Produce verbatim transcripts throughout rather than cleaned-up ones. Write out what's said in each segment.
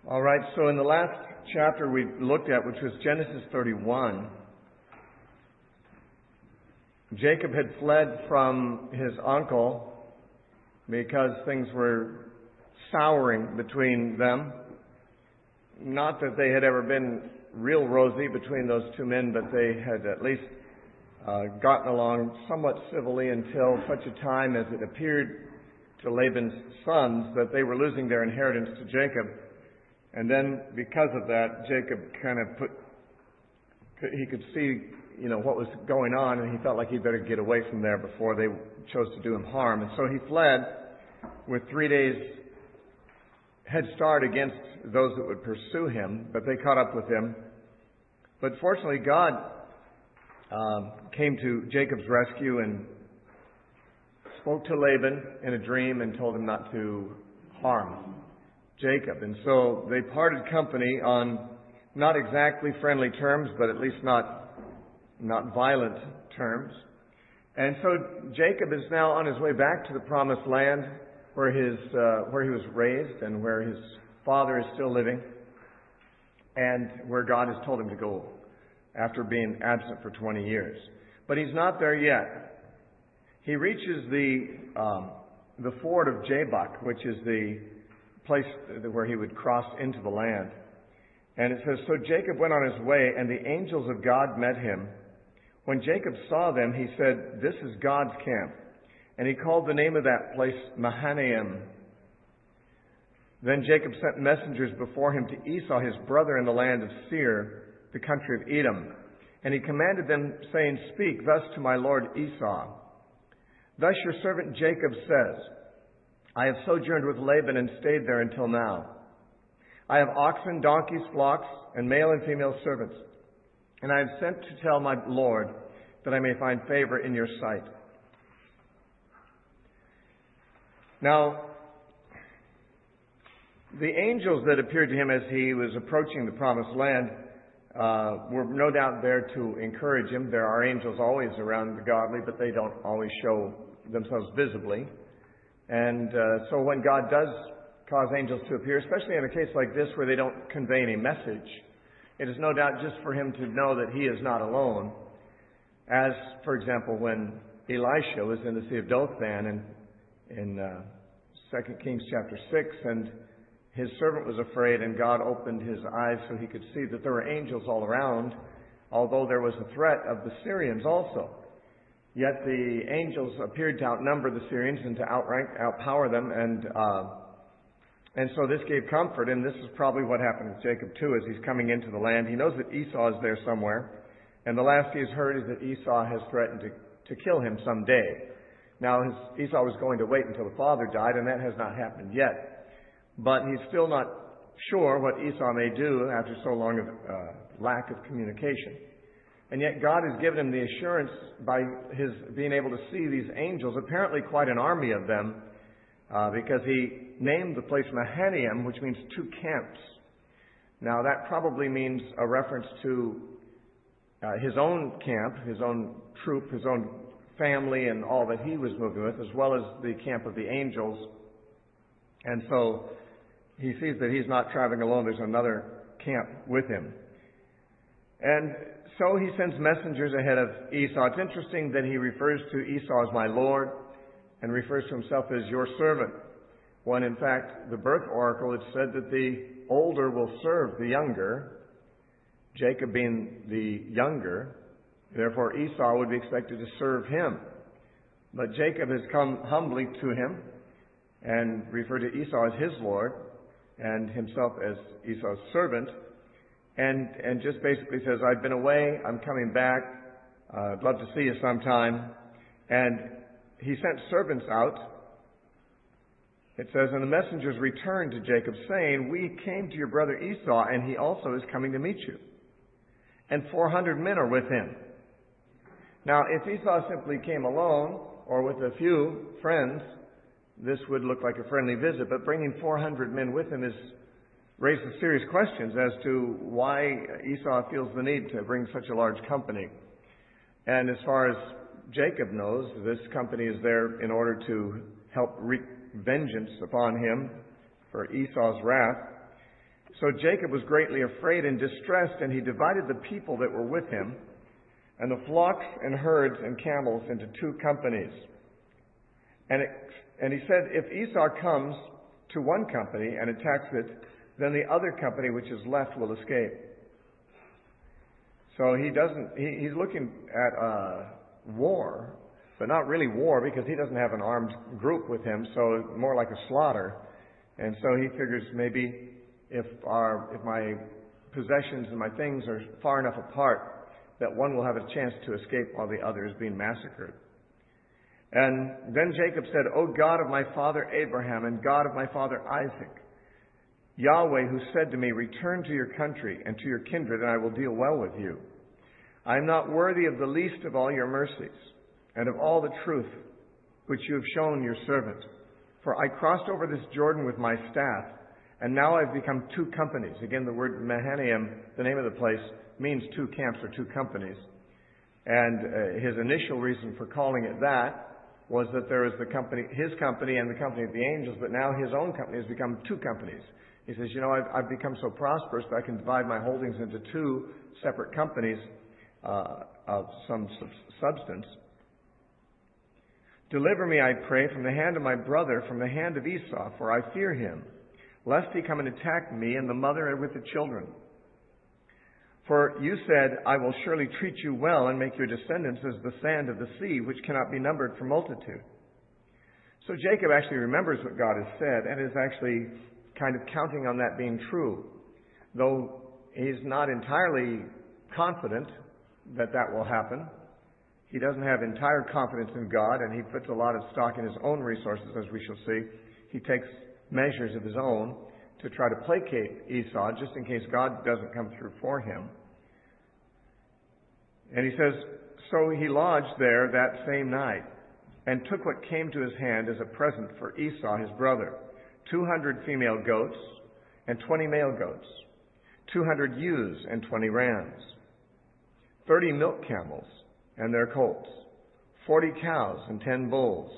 All right, so in the last chapter we looked at, which was Genesis thirty-one, Jacob had fled from his uncle because things were souring between them. Not that they had ever been real rosy between those two men, but they had at least uh, gotten along somewhat civilly until such a time as it appeared to Laban's sons that they were losing their inheritance to Jacob. And then, because of that, Jacob kind of put, he could see, you know, what was going on, and he felt like he'd better get away from there before they chose to do him harm. And so he fled with three days head start against those that would pursue him, but they caught up with him. But fortunately, God um, came to Jacob's rescue and spoke to Laban in a dream and told him not to harm Jacob. And so they parted company on not exactly friendly terms, but at least not not violent terms. And so Jacob is now on his way back to the promised land where his uh, where he was raised and where his father is still living, and where God has told him to go after being absent for twenty years. But he's not there yet. He reaches the um, the ford of Jabbok, which is the place where he would cross into the land. And it says, so Jacob went on his way, and the angels of God met him. When Jacob saw them, he said, this is God's camp. And he called the name of that place Mahanaim. Then Jacob sent messengers before him to Esau, his brother, in the land of Seir, the country of Edom. And he commanded them, saying, speak thus to my lord Esau. Thus your servant Jacob says, I have sojourned with Laban and stayed there until now. I have oxen, donkeys, flocks, and male and female servants. And I have sent to tell my Lord that I may find favor in your sight. Now, the angels that appeared to him as he was approaching the promised land uh, were no doubt there to encourage him. There are angels always around the godly, but they don't always show themselves visibly. And uh, so when God does cause angels to appear, especially in a case like this where they don't convey any message, it is no doubt just for him to know that he is not alone. As, for example, when Elisha was in the Sea of Dothan in, in uh, Second Kings chapter six, and his servant was afraid, and God opened his eyes so he could see that there were angels all around, although there was a threat of the Syrians also. Yet the angels appeared to outnumber the Syrians and to outrank, outpower them, and uh, and so this gave comfort. And this is probably what happened with Jacob too, as he's coming into the land. He knows that Esau is there somewhere, and the last he has heard is that Esau has threatened to, to kill him someday. Now his, Esau was going to wait until the father died, and that has not happened yet. But he's still not sure what Esau may do after so long of uh, lack of communication. And yet God has given him the assurance by his being able to see these angels, apparently quite an army of them, uh, because he named the place Mahanaim, which means two camps. Now that probably means a reference to uh, his own camp, his own troop, his own family, and all that he was moving with, as well as the camp of the angels. And so he sees that he's not traveling alone. There's another camp with him. And so he sends messengers ahead of Esau. It's interesting that he refers to Esau as my Lord and refers to himself as your servant, when in fact the birth oracle had said that the older will serve the younger, Jacob being the younger. Therefore Esau would be expected to serve him. But Jacob has come humbly to him and referred to Esau as his Lord and himself as Esau's servant. And and just basically says, I've been away, I'm coming back, uh, I'd love to see you sometime. And he sent servants out. It says, and the messengers returned to Jacob, saying, we came to your brother Esau, and he also is coming to meet you. And four hundred men are with him. Now, if Esau simply came alone, or with a few friends, this would look like a friendly visit. But bringing four hundred men with him is raises serious questions as to why Esau feels the need to bring such a large company. And as far as Jacob knows, this company is there in order to help wreak vengeance upon him for Esau's wrath. So Jacob was greatly afraid and distressed, and he divided the people that were with him, and the flocks and herds and camels into two companies. And, it, and he said, if Esau comes to one company and attacks it, then the other company which is left will escape. So he doesn't, he, he's looking at uh, war, but not really war because he doesn't have an armed group with him, so more like a slaughter. And so he figures maybe if our, if my possessions and my things are far enough apart that one will have a chance to escape while the other is being massacred. And then Jacob said, O God of my father Abraham and God of my father Isaac, Yahweh, who said to me, return to your country and to your kindred, and I will deal well with you. I am not worthy of the least of all your mercies and of all the truth which you have shown your servant. For I crossed over this Jordan with my staff, and now I've become two companies. Again, the word Mahanaim, the name of the place, means two camps or two companies. And uh, his initial reason for calling it that was that there is the company, his company and the company of the angels, but now his own company has become two companies. He says, you know, I've, I've become so prosperous that I can divide my holdings into two separate companies uh, of some substance. Deliver me, I pray, from the hand of my brother, from the hand of Esau, for I fear him, lest he come and attack me and the mother with the children. For you said, I will surely treat you well and make your descendants as the sand of the sea, which cannot be numbered for multitude. So Jacob actually remembers what God has said and is actually kind of counting on that being true, though he's not entirely confident that that will happen. He doesn't have entire confidence in God, and he puts a lot of stock in his own resources, as we shall see. He takes measures of his own to try to placate Esau, just in case God doesn't come through for him. And he says, so he lodged there that same night, and took what came to his hand as a present for Esau his brother, two hundred female goats and twenty male goats, two hundred ewes and twenty rams, thirty milk camels and their colts, forty cows and ten bulls,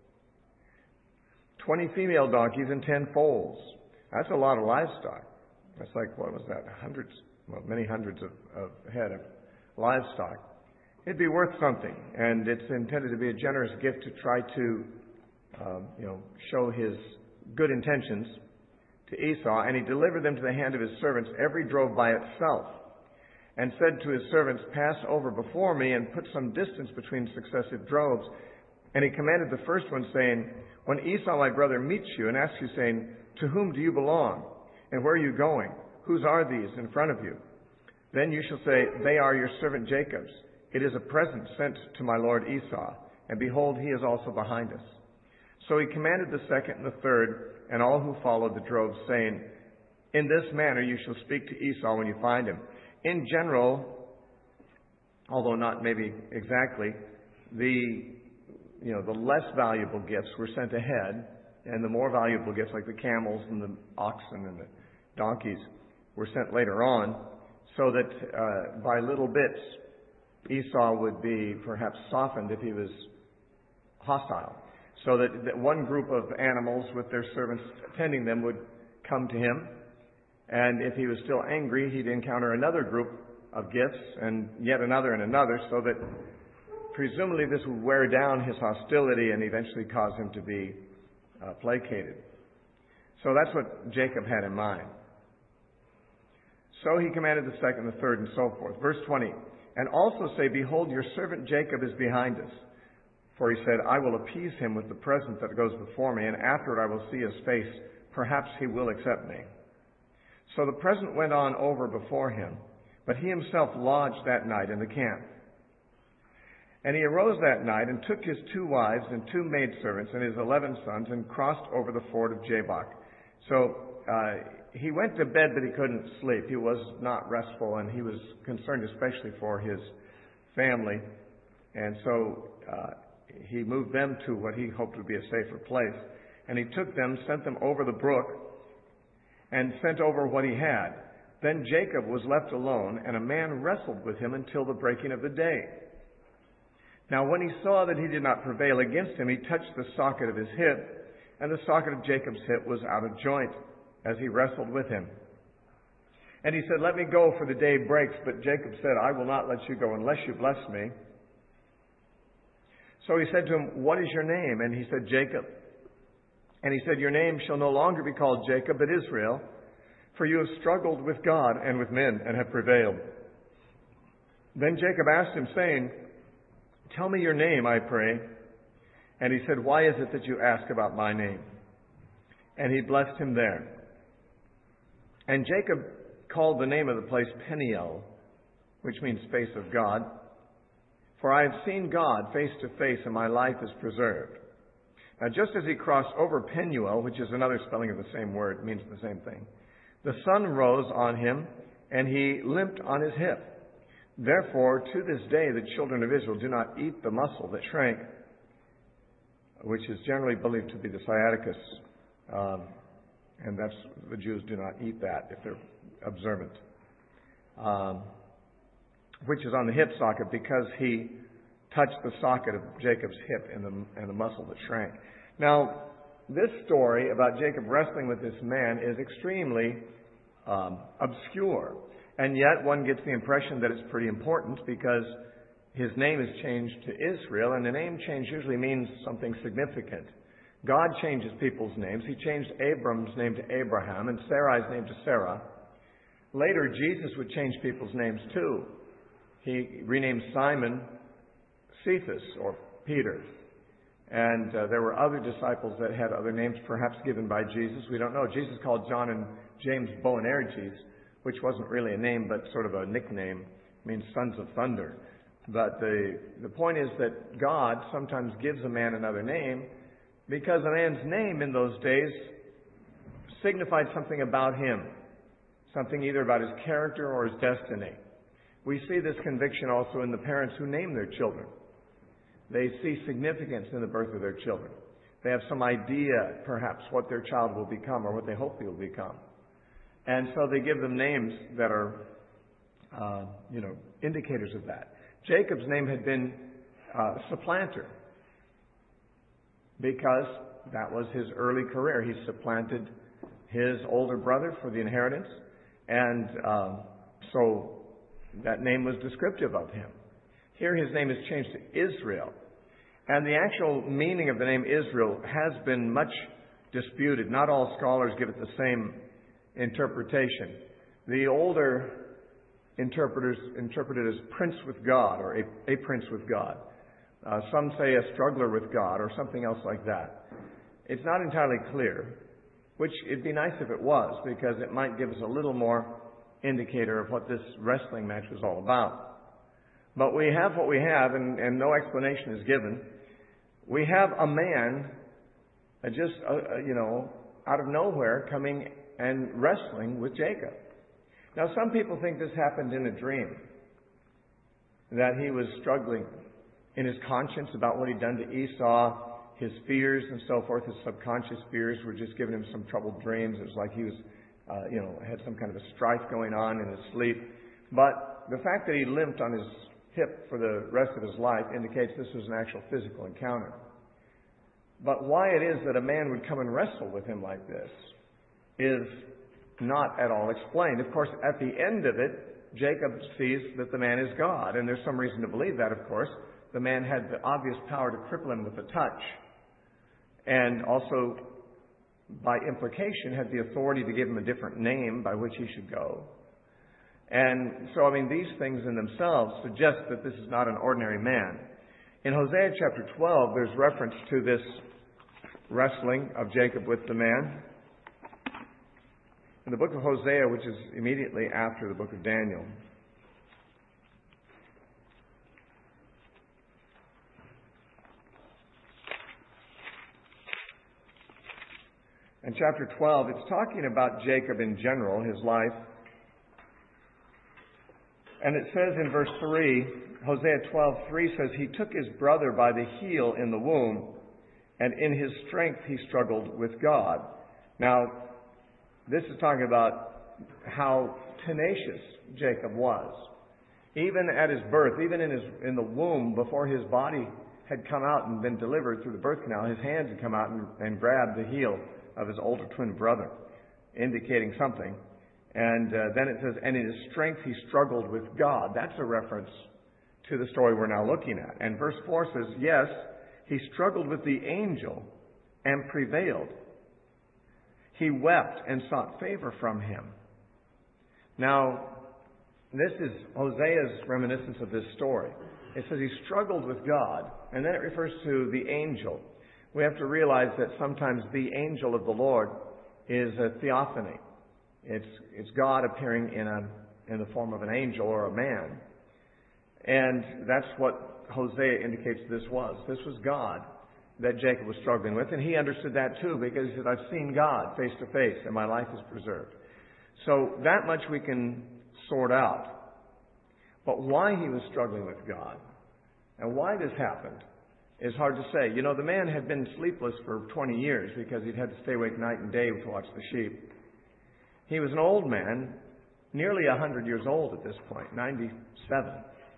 twenty female donkeys and ten foals. That's a lot of livestock. That's like, what was that? Hundreds, well, many hundreds of, of head of livestock. It'd be worth something, and it's intended to be a generous gift to try to, um, you know, show his good intentions to Esau. And he delivered them to the hand of his servants, every drove by itself, and said to his servants, pass over before me and put some distance between successive droves. And he commanded the first one, saying, when Esau my brother meets you and asks you, saying, to whom do you belong? And where are you going? Whose are these in front of you? Then you shall say, they are your servant Jacob's. It is a present sent to my lord Esau, and behold, he is also behind us. So he commanded the second and the third, and all who followed the droves, saying, in this manner you shall speak to Esau when you find him. In general, although not maybe exactly, the you know the less valuable gifts were sent ahead, and the more valuable gifts, like the camels and the oxen and the donkeys, were sent later on, so that uh, by little bits, Esau would be perhaps softened if he was hostile. So that, that one group of animals with their servants tending them would come to him, and if he was still angry, he'd encounter another group of gifts, and yet another and another, so that presumably this would wear down his hostility and eventually cause him to be uh, placated. So that's what Jacob had in mind. So he commanded the second, the third, and so forth. Verse twenty, and also say, behold, your servant Jacob is behind us. For he said, I will appease him with the present that goes before me, and afterward I will see his face. Perhaps he will accept me. So the present went on over before him, but he himself lodged that night in the camp. And he arose that night and took his two wives and two maidservants and his eleven sons and crossed over the ford of Jabbok. So uh, he went to bed, but he couldn't sleep. He was not restful, and he was concerned especially for his family. And so uh, he moved them to what he hoped would be a safer place. And he took them, sent them over the brook, and sent over what he had. Then Jacob was left alone, and a man wrestled with him until the breaking of the day. Now when he saw that he did not prevail against him, he touched the socket of his hip, and the socket of Jacob's hip was out of joint as he wrestled with him. And he said, let me go, for the day breaks. But Jacob said, I will not let you go unless you bless me. So he said to him, what is your name? And he said, Jacob. And he said, your name shall no longer be called Jacob, but Israel, for you have struggled with God and with men and have prevailed. Then Jacob asked him, saying, tell me your name, I pray. And he said, why is it that you ask about my name? And he blessed him there. And Jacob called the name of the place Peniel, which means face of God. For I have seen God face to face, and my life is preserved. Now, just as he crossed over Penuel, which is another spelling of the same word, means the same thing, the sun rose on him, and he limped on his hip. Therefore, to this day, the children of Israel do not eat the muscle that shrank, which is generally believed to be the sciaticus. Um, and that's, the Jews do not eat that if they're observant. Um, which is on the hip socket, because he touched the socket of Jacob's hip and the, and the muscle that shrank. Now, this story about Jacob wrestling with this man is extremely um, obscure. And yet one gets the impression that it's pretty important, because his name is changed to Israel, and a name change usually means something significant. God changes people's names. He changed Abram's name to Abraham and Sarai's name to Sarah. Later, Jesus would change people's names too. He renamed Simon Cephas, or Peter. And uh, there were other disciples that had other names, perhaps given by Jesus. We don't know. Jesus called John and James Boanerges, which wasn't really a name, but sort of a nickname. It means sons of thunder. But the, the point is that God sometimes gives a man another name, because a man's name in those days signified something about him, something either about his character or his destiny. We see this conviction also in the parents who name their children. They see significance in the birth of their children. They have some idea, perhaps, what their child will become or what they hope he will become. And so they give them names that are, uh, you know, indicators of that. Jacob's name had been uh, supplanter, because that was his early career. He supplanted his older brother for the inheritance, and um, so that name was descriptive of him. Here his name is changed to Israel. And the actual meaning of the name Israel has been much disputed. Not all scholars give it the same interpretation. The older interpreters interpret it as prince with God, or a, a prince with God. Uh, some say a struggler with God, or something else like that. It's not entirely clear, which it'd be nice if it was, because it might give us a little more indicator of what this wrestling match was all about. But we have what we have, and, and no explanation is given. We have a man uh, just, uh, uh, you know, out of nowhere coming and wrestling with Jacob. Now, some people think this happened in a dream, that he was struggling in his conscience about what he'd done to Esau, his fears and so forth. His subconscious fears were just giving him some troubled dreams. It was like he was, uh, you know, had some kind of a strife going on in his sleep. But the fact that he limped on his hip for the rest of his life indicates this was an actual physical encounter. But why it is that a man would come and wrestle with him like this is not at all explained. Of course, at the end of it, Jacob sees that the man is God, and there's some reason to believe that, of course. The man had the obvious power to cripple him with a touch, and also, by implication, had the authority to give him a different name by which he should go. And so, I mean, these things in themselves suggest that this is not an ordinary man. In Hosea chapter twelve, there's reference to this wrestling of Jacob with the man. In the book of Hosea, which is immediately after the book of Daniel, in chapter twelve, it's talking about Jacob in general, his life. And it says in verse three, Hosea twelve three says, he took his brother by the heel in the womb, and in his strength he struggled with God. Now, this is talking about how tenacious Jacob was. Even at his birth, even in his in the womb, before his body had come out and been delivered through the birth canal, his hands had come out and, and grabbed the heel of his older twin brother, indicating something. And uh, then it says, and in his strength he struggled with God. That's a reference to the story we're now looking at. And verse four says, yes, he struggled with the angel and prevailed. He wept and sought favor from him. Now, this is Hosea's reminiscence of this story. It says he struggled with God, and then it refers to the angel. We have to realize that sometimes the angel of the Lord is a theophany. It's, it's God appearing in, a, in the form of an angel or a man. And that's what Hosea indicates this was. This was God that Jacob was struggling with, and he understood that too, because he said, I've seen God face to face, and my life is preserved. So that much we can sort out. But why he was struggling with God and why this happened is hard to say. You know, the man had been sleepless for twenty years because he'd had to stay awake night and day to watch the sheep. He was an old man, nearly one hundred years old at this point, ninety-seven,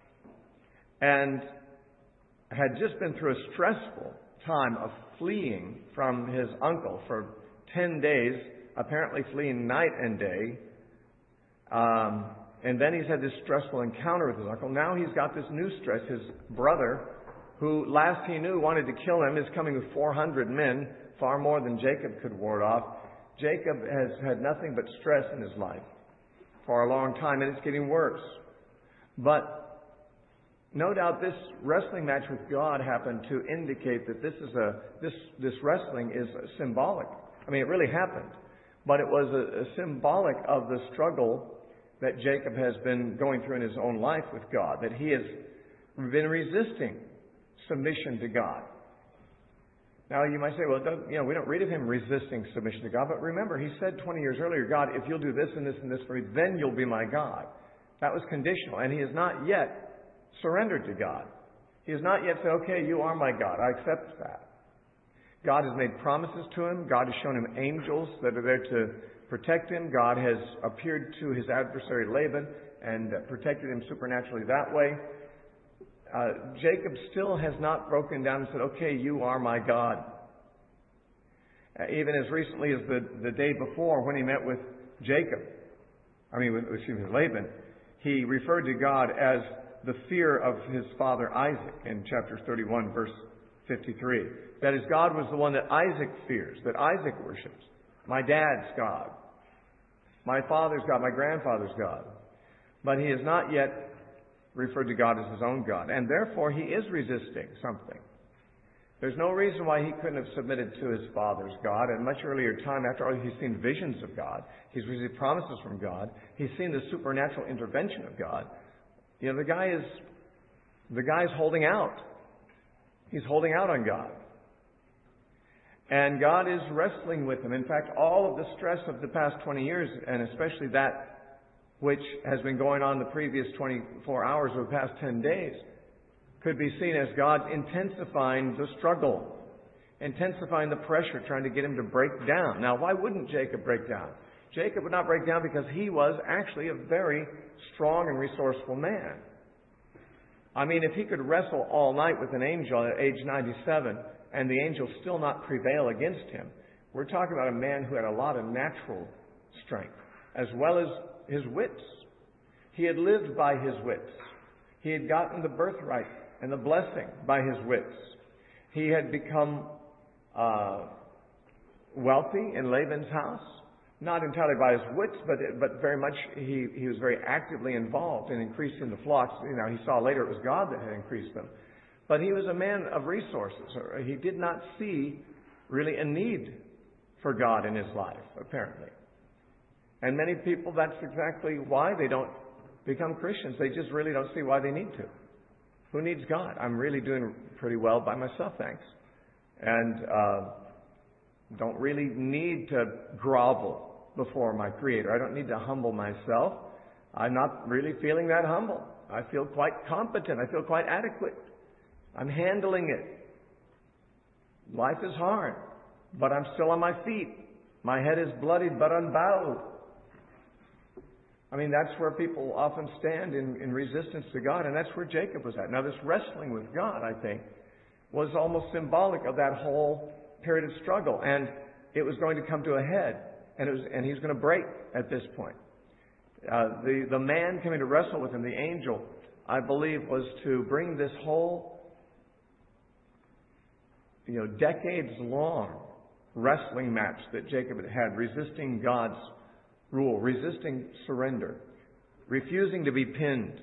and had just been through a stressful time of fleeing from his uncle for ten days, apparently fleeing night and day. Um, and then he's had this stressful encounter with his uncle. Now he's got this new stress. His brother, who last he knew wanted to kill him, is coming with four hundred men, far more than Jacob could ward off. Jacob has had nothing but stress in his life for a long time, and it's getting worse. But no doubt this wrestling match with God happened to indicate that this is a this this wrestling is symbolic. I mean, it really happened, but it was a, a symbolic of the struggle that Jacob has been going through in his own life with God, that he has been resisting submission to God. Now, you might say, well, it doesn't, you know, we don't read of him resisting submission to God, but remember, he said twenty years earlier, God, if you'll do this and this and this for me, then you'll be my God. That was conditional, and he has not yet surrendered to God. He has not yet said, okay, you are my God. I accept that. God has made promises to him. God has shown him angels that are there to protect him. God has appeared to his adversary Laban and protected him supernaturally that way. Uh, Jacob still has not broken down and said, okay, you are my God. Uh, even as recently as the, the day before when he met with Jacob, I mean, with, excuse me, Laban, he referred to God as the fear of his father Isaac in chapter thirty-one, verse fifty-three. That is, God was the one that Isaac fears, that Isaac worships. My dad's God. My father's God. My grandfather's God. But he has not yet referred to God as his own God. And therefore, he is resisting something. There's no reason why he couldn't have submitted to his father's God. At a much earlier time, after all, he's seen visions of God. He's received promises from God. He's seen the supernatural intervention of God. You know, the guy is, the guy's holding out. He's holding out on God. And God is wrestling with him. In fact, all of the stress of the past twenty years, and especially that which has been going on the previous twenty-four hours or the past ten days, could be seen as God intensifying the struggle, intensifying the pressure, trying to get him to break down. Now, why wouldn't Jacob break down? Jacob would not break down because he was actually a very strong and resourceful man. I mean, if he could wrestle all night with an angel at age ninety-seven and the angel still not prevail against him, we're talking about a man who had a lot of natural strength as well as his wits. He had lived by his wits. He had gotten the birthright and the blessing by his wits. He had become uh, wealthy in Laban's house, not entirely by his wits, but but very much he, he was very actively involved in increasing the flocks. You know, he saw later it was God that had increased them. But he was a man of resources. He did not see really a need for God in his life, apparently. And many people, that's exactly why they don't become Christians. They just really don't see why they need to. Who needs God? I'm really doing pretty well by myself, thanks. And uh, don't really need to grovel before my Creator. I don't need to humble myself. I'm not really feeling that humble. I feel quite competent. I feel quite adequate. I'm handling it. Life is hard, but I'm still on my feet. My head is bloodied but unbowed. I mean, that's where people often stand in, in resistance to God, and that's where Jacob was at. Now, this wrestling with God, I think, was almost symbolic of that whole period of struggle, and it was going to come to a head, and it was, and he was going to break at this point. Uh, the, the man coming to wrestle with him, the angel, I believe, was to bring this whole, you know, decades-long wrestling match that Jacob had had, resisting God's rule, resisting surrender, refusing to be pinned.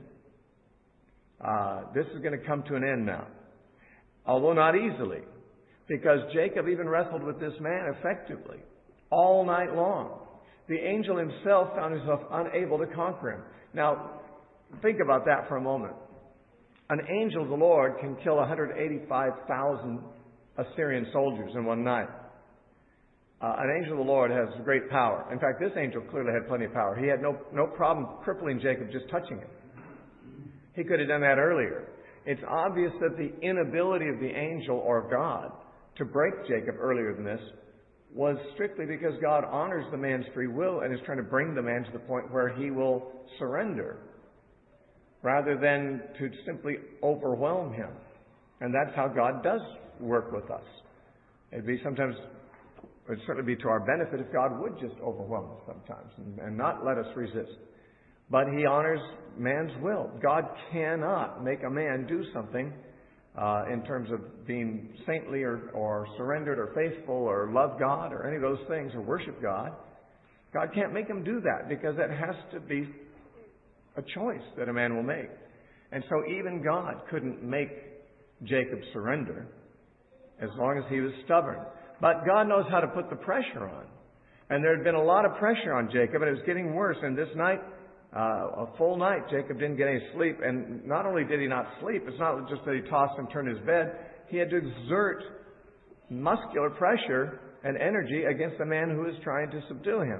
Uh, this is going to come to an end now. Although not easily, because Jacob even wrestled with this man effectively all night long. The angel himself found himself unable to conquer him. Now, think about that for a moment. An angel of the Lord can kill one hundred eighty-five thousand Assyrian soldiers in one night. Uh, an angel of the Lord has great power. In fact, this angel clearly had plenty of power. He had no, no problem crippling Jacob just touching him. He could have done that earlier. It's obvious that the inability of the angel or God to break Jacob earlier than this was strictly because God honors the man's free will and is trying to bring the man to the point where he will surrender rather than to simply overwhelm him. And that's how God does work with us. It'd be sometimes, it would certainly be to our benefit if God would just overwhelm us sometimes and, and not let us resist. But He honors man's will. God cannot make a man do something uh, in terms of being saintly or, or surrendered or faithful or love God or any of those things or worship God. God can't make him do that because that has to be a choice that a man will make. And so even God couldn't make Jacob surrender as long as he was stubborn. But God knows how to put the pressure on. And there had been a lot of pressure on Jacob, and it was getting worse. And this night, uh, a full night, Jacob didn't get any sleep. And not only did he not sleep, it's not just that he tossed and turned his bed. He had to exert muscular pressure and energy against the man who was trying to subdue him.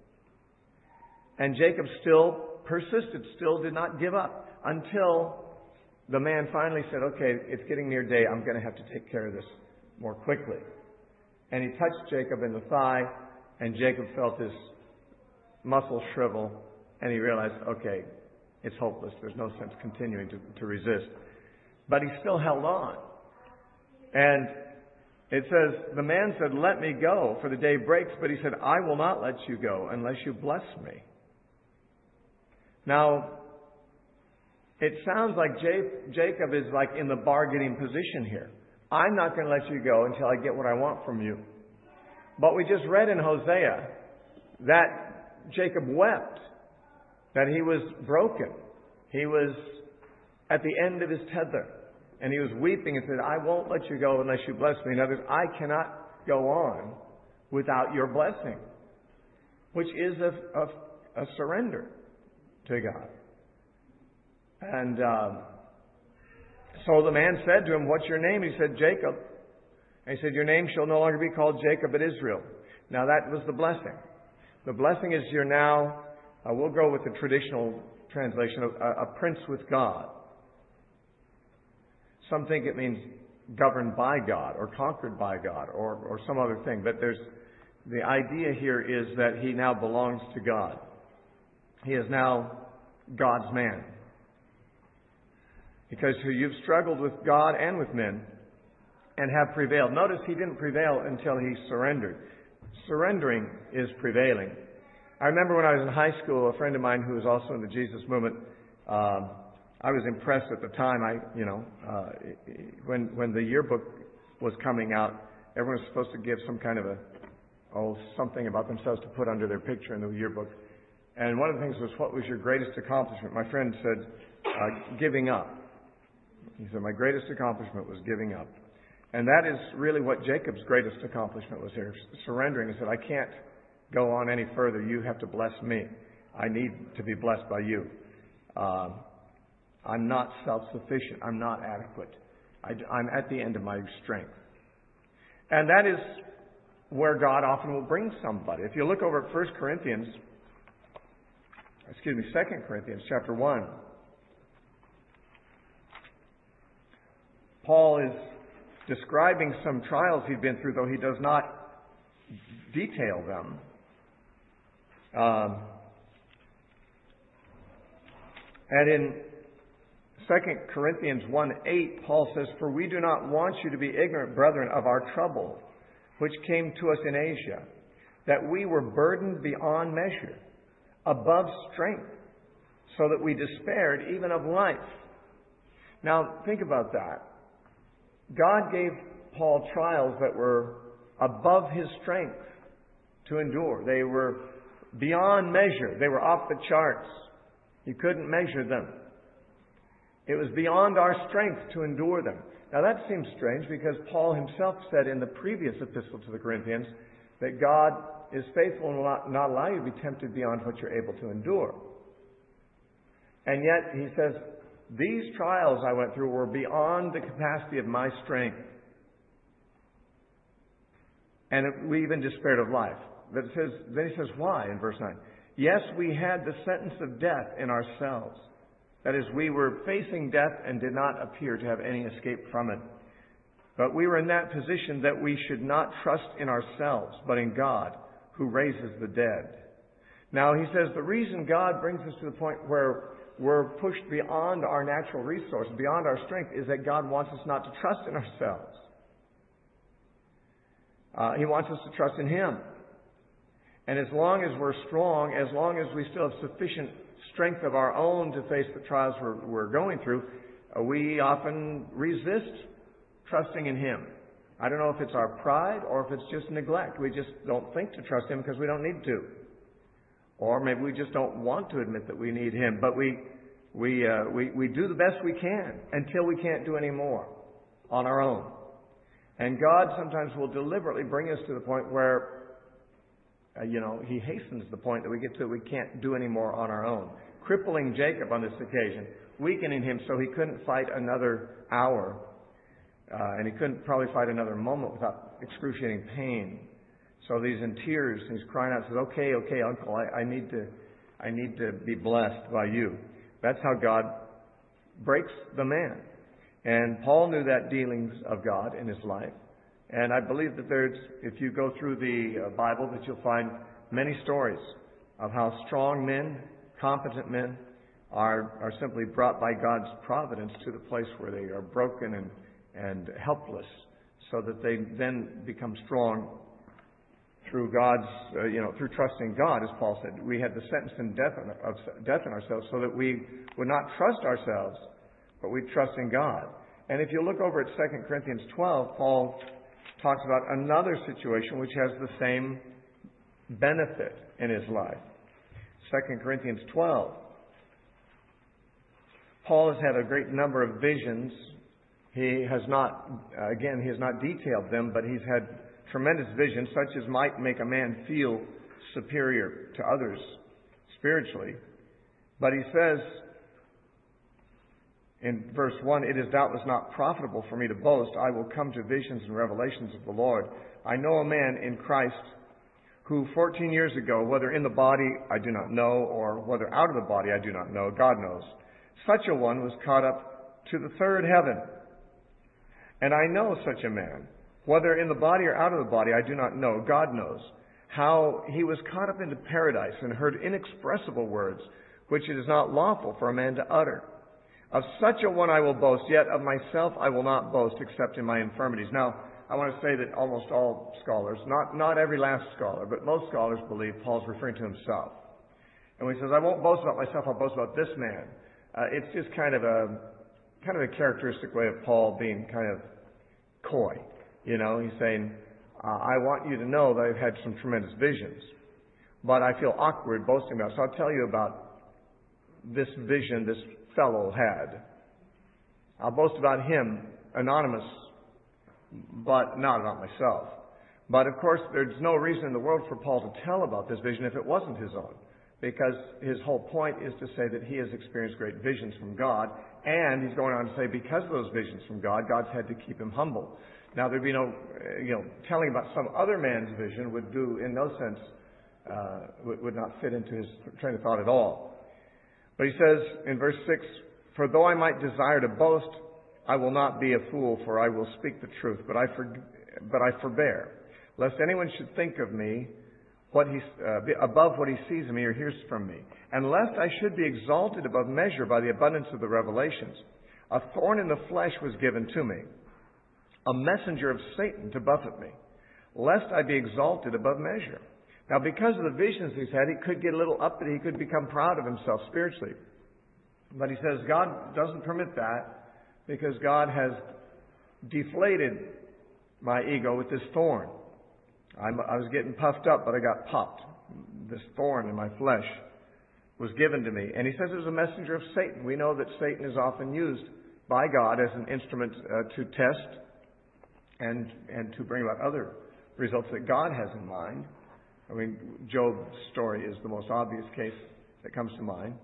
And Jacob still persisted, still did not give up until the man finally said, okay, it's getting near day. I'm going to have to take care of this more quickly. And he touched Jacob in the thigh, and Jacob felt his muscle shrivel, and he realized, okay, it's hopeless. There's no sense continuing to, to resist. But he still held on. And it says, the man said, let me go, for the day breaks. But he said, I will not let you go unless you bless me. Now, it sounds like Jacob is like in the bargaining position here. I'm not going to let you go until I get what I want from you. But we just read in Hosea that Jacob wept, that he was broken. He was at the end of his tether. And he was weeping and said, I won't let you go unless you bless me. In other words, I cannot go on without your blessing, which is a, a, a surrender to God. And um, so the man said to him, what's your name? He said, Jacob. And he said, your name shall no longer be called Jacob, but Israel. Now that was the blessing. The blessing is you're now, uh, we'll go with the traditional translation, of a, a prince with God. Some think it means governed by God or conquered by God or, or some other thing. But there's the idea here is that he now belongs to God. He is now God's man. Because you've struggled with God and with men and have prevailed. Notice he didn't prevail until he surrendered. Surrendering is prevailing. I remember when I was in high school, a friend of mine who was also in the Jesus movement, um, I was impressed at the time. I, you know, uh, when when the yearbook was coming out, everyone was supposed to give some kind of a, oh, something about themselves to put under their picture in the yearbook. And one of the things was, what was your greatest accomplishment? My friend said, uh, giving up. He said, my greatest accomplishment was giving up. And that is really what Jacob's greatest accomplishment was here, surrendering. He said, I can't go on any further. You have to bless me. I need to be blessed by you. Um, I'm not self-sufficient. I'm not adequate. I, I'm at the end of my strength. And that is where God often will bring somebody. If you look over at First Corinthians, excuse me, Second Corinthians chapter one, Paul is describing some trials he'd been through, though he does not detail them. Um, and in Second Corinthians one eight, Paul says, for we do not want you to be ignorant, brethren, of our trouble, which came to us in Asia, that we were burdened beyond measure, above strength, so that we despaired even of life. Now, think about that. God gave Paul trials that were above his strength to endure. They were beyond measure. They were off the charts. You couldn't measure them. It was beyond our strength to endure them. Now that seems strange because Paul himself said in the previous epistle to the Corinthians that God is faithful and will not, not allow you to be tempted beyond what you're able to endure. And yet he says, these trials I went through were beyond the capacity of my strength. And we even despaired of life. But it says, then he says, why in verse nine? Yes, we had the sentence of death in ourselves. That is, we were facing death and did not appear to have any escape from it. But we were in that position that we should not trust in ourselves, but in God, who raises the dead. Now, he says the reason God brings us to the point where we're pushed beyond our natural resource, beyond our strength, is that God wants us not to trust in ourselves. Uh, he wants us to trust in Him. And as long as we're strong, as long as we still have sufficient strength of our own to face the trials we're, we're going through, uh, we often resist trusting in Him. I don't know if it's our pride or if it's just neglect. We just don't think to trust Him because we don't need to. Or maybe we just don't want to admit that we need Him. But we we uh, we, we do the best we can until we can't do any more on our own. And God sometimes will deliberately bring us to the point where Uh, you know, He hastens the point that we get to we can't do any more on our own. Crippling Jacob on this occasion, weakening him so he couldn't fight another hour, uh, and he couldn't probably fight another moment without excruciating pain. So he's in tears, and he's crying out, says, "Okay, okay, Uncle, I, I need to, I need to be blessed by you." That's how God breaks the man. And Paul knew that dealings of God in his life. And I believe that there's, if you go through the Bible, that you'll find many stories of how strong men, competent men, are are simply brought by God's providence to the place where they are broken and, and helpless, so that they then become strong through God's, uh, you know, through trusting God, as Paul said. We had the sentence in death in, of death in ourselves, so that we would not trust ourselves, but we trust in God. And if you look over at Second Corinthians twelve, Paul talks about another situation which has the same benefit in his life. Second Corinthians twelve. Paul has had a great number of visions. He has not, again, he has not detailed them, but he's had tremendous visions, such as might make a man feel superior to others spiritually. But he says, in verse one, "It is doubtless not profitable for me to boast. I will come to visions and revelations of the Lord. I know a man in Christ who fourteen years ago, whether in the body I do not know, or whether out of the body I do not know, God knows. Such a one was caught up to the third heaven. And I know such a man, whether in the body or out of the body I do not know, God knows, how he was caught up into paradise and heard inexpressible words, which it is not lawful for a man to utter. Of such a one I will boast, yet of myself I will not boast except in my infirmities." Now, I want to say that almost all scholars, not, not every last scholar, but most scholars believe Paul's referring to himself. And when he says, "I won't boast about myself, I'll boast about this man," uh, it's just kind of a kind of a characteristic way of Paul being kind of coy. You know, he's saying, uh, "I want you to know that I've had some tremendous visions, but I feel awkward boasting about it. So I'll tell you about this vision this fellow had. I'll boast about him, anonymous, but not about myself." But of course, there's no reason in the world for Paul to tell about this vision if it wasn't his own, because his whole point is to say that he has experienced great visions from God, and he's going on to say because of those visions from God, God's had to keep him humble. Now, there'd be no, you know, telling about some other man's vision would do, in no sense, uh, would, would not fit into his train of thought at all. But he says in verse six, "For though I might desire to boast, I will not be a fool, for I will speak the truth, but I, for, but I forbear, lest anyone should think of me what he, uh, above what he sees of me or hears from me, and lest I should be exalted above measure by the abundance of the revelations. A thorn in the flesh was given to me, a messenger of Satan to buffet me, lest I be exalted above measure. Now, because of the visions he's had, he could get a little uppity. He could become proud of himself spiritually. But he says God doesn't permit that because God has deflated my ego with this thorn. I'm, I was getting puffed up, but I got popped. This thorn in my flesh was given to me. And he says it was a messenger of Satan. We know that Satan is often used by God as an instrument uh, to test and and to bring about other results that God has in mind. I mean, Job's story is the most obvious case that comes to mind.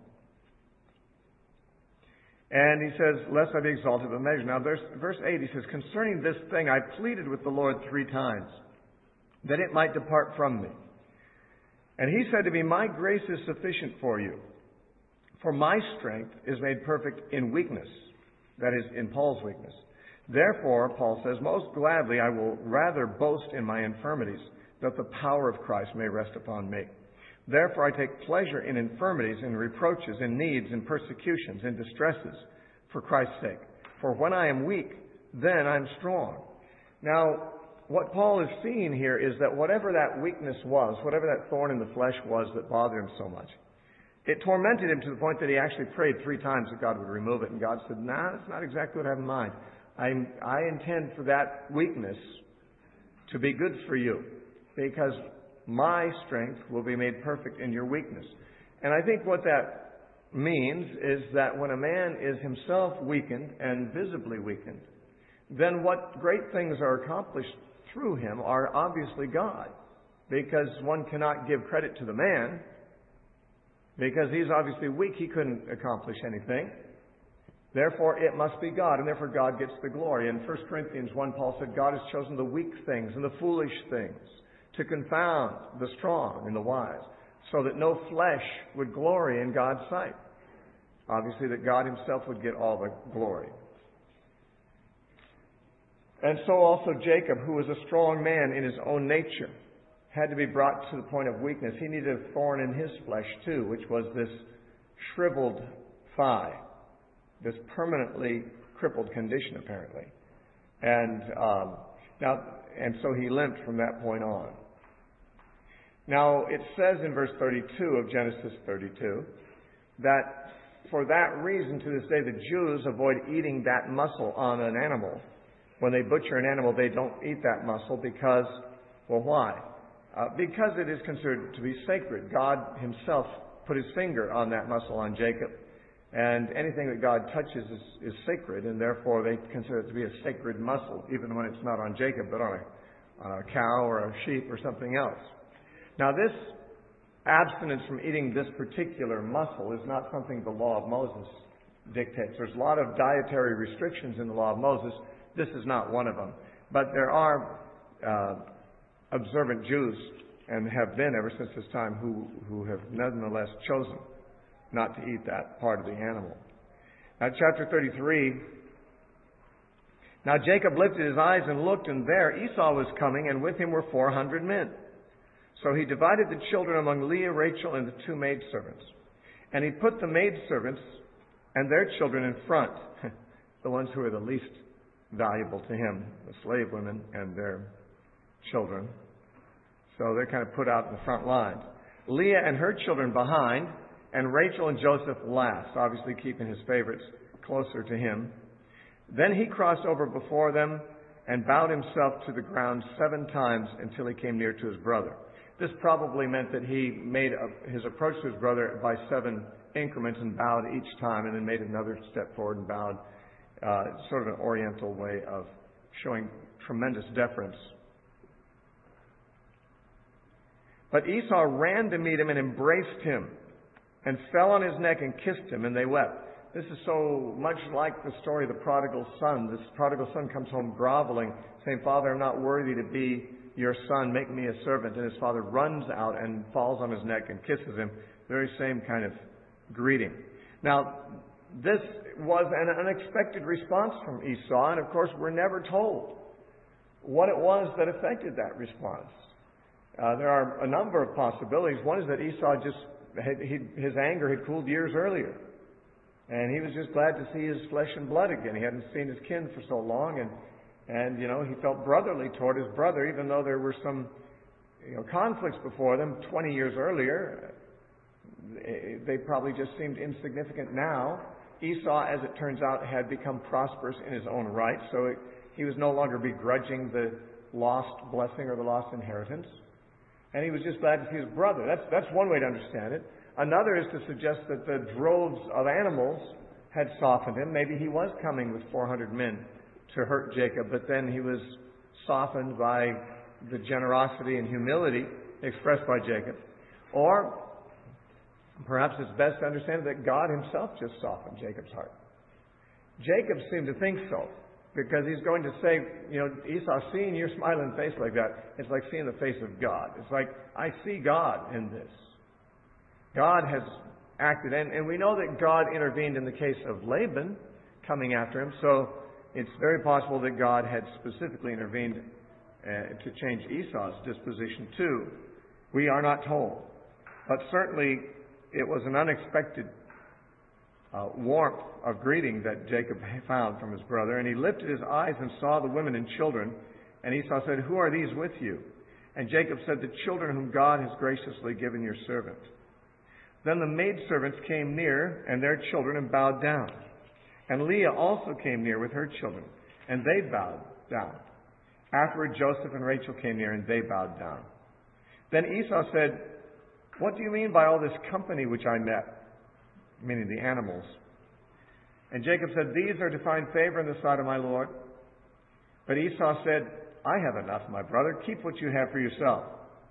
And he says, lest I be exalted with measure. Now, verse, verse eight, he says, concerning this thing I pleaded with the Lord three times, that it might depart from me. And he said to me, my grace is sufficient for you, for my strength is made perfect in weakness. That is, in Paul's weakness. Therefore, Paul says, most gladly I will rather boast in my infirmities, that the power of Christ may rest upon me. Therefore I take pleasure in infirmities, in reproaches, in needs, in persecutions, in distresses, for Christ's sake. For when I am weak, then I am strong. Now, what Paul is seeing here is that whatever that weakness was, whatever that thorn in the flesh was that bothered him so much, it tormented him to the point that he actually prayed three times that God would remove it. And God said, nah, that's not exactly what I have in mind. I, I intend for that weakness to be good for you, because my strength will be made perfect in your weakness. And I think what that means is that when a man is himself weakened and visibly weakened, then what great things are accomplished through him are obviously God. Because one cannot give credit to the man, because he's obviously weak. He couldn't accomplish anything. Therefore, it must be God, and therefore God gets the glory. In First Corinthians one, Paul said, God has chosen the weak things and the foolish things to confound the strong and the wise, so that no flesh would glory in God's sight. Obviously, that God himself would get all the glory. And so also Jacob, who was a strong man in his own nature, had to be brought to the point of weakness. He needed a thorn in his flesh too, which was this shriveled thigh, this permanently crippled condition apparently. And um, now, and so he limped from that point on. Now, it says in verse thirty-two of Genesis thirty-two that for that reason to this day the Jews avoid eating that muscle on an animal. When they butcher an animal, they don't eat that muscle because, well, why? Uh, because it is considered to be sacred. God himself put his finger on that muscle on Jacob, and anything that God touches is, is sacred, and therefore they consider it to be a sacred muscle, even when it's not on Jacob, but on a, on a cow or a sheep or something else. Now, this abstinence from eating this particular muscle is not something the law of Moses dictates. There's a lot of dietary restrictions in the law of Moses. This is not one of them. But there are uh, observant Jews, and have been ever since this time, who, who have nonetheless chosen not to eat that part of the animal. Now, chapter thirty-three. Now Jacob lifted his eyes and looked, and there Esau was coming, and with him were four hundred men. So he divided the children among Leah, Rachel, and the two maidservants. And he put the maidservants and their children in front, the ones who were the least valuable to him, the slave women and their children. So they're kind of put out in the front lines. Leah and her children behind, and Rachel and Joseph last, obviously keeping his favorites closer to him. Then he crossed over before them and bowed himself to the ground seven times until he came near to his brother. This probably meant that he made a, his approach to his brother by seven increments and bowed each time, and then made another step forward and bowed. Uh, sort of an oriental way of showing tremendous deference. But Esau ran to meet him and embraced him and fell on his neck and kissed him, and they wept. This is so much like the story of the prodigal son. This prodigal son comes home groveling, saying, Father, I'm not worthy to be your son. Make me a servant. And his father runs out and falls on his neck and kisses him. Very same kind of greeting. Now, this was an unexpected response from Esau, and of course we're never told what it was that affected that response. Uh, there are a number of possibilities. One is that Esau just, had, he, his anger had cooled years earlier, and he was just glad to see his flesh and blood again. He hadn't seen his kin for so long, and, and you know, he felt brotherly toward his brother, even though there were some you know, conflicts before them twenty years earlier. They probably just seemed insignificant now. Esau, as it turns out, had become prosperous in his own right, so it, he was no longer begrudging the lost blessing or the lost inheritance. And he was just glad to see his brother. That's, that's one way to understand it. Another is to suggest that the droves of animals had softened him. Maybe he was coming with four hundred men to hurt Jacob, but then he was softened by the generosity and humility expressed by Jacob. Or perhaps it's best to understand that God himself just softened Jacob's heart. Jacob seemed to think so, because he's going to say, you know, Esau, seeing your smiling face like that, it's like seeing the face of God. It's like, I see God in this. God has acted, and, and we know that God intervened in the case of Laban coming after him, so it's very possible that God had specifically intervened uh, to change Esau's disposition too. We are not told. But certainly it was an unexpected uh, warmth of greeting that Jacob found from his brother. And he lifted his eyes and saw the women and children. And Esau said, "Who are these with you?" And Jacob said, "The children whom God has graciously given your servant." Then the maidservants came near, and their children, and bowed down. And Leah also came near with her children, and they bowed down. Afterward, Joseph and Rachel came near, and they bowed down. Then Esau said, "What do you mean by all this company which I met?" Meaning the animals. And Jacob said, "These are to find favor in the sight of my Lord." But Esau said, "I have enough, my brother. Keep what you have for yourself."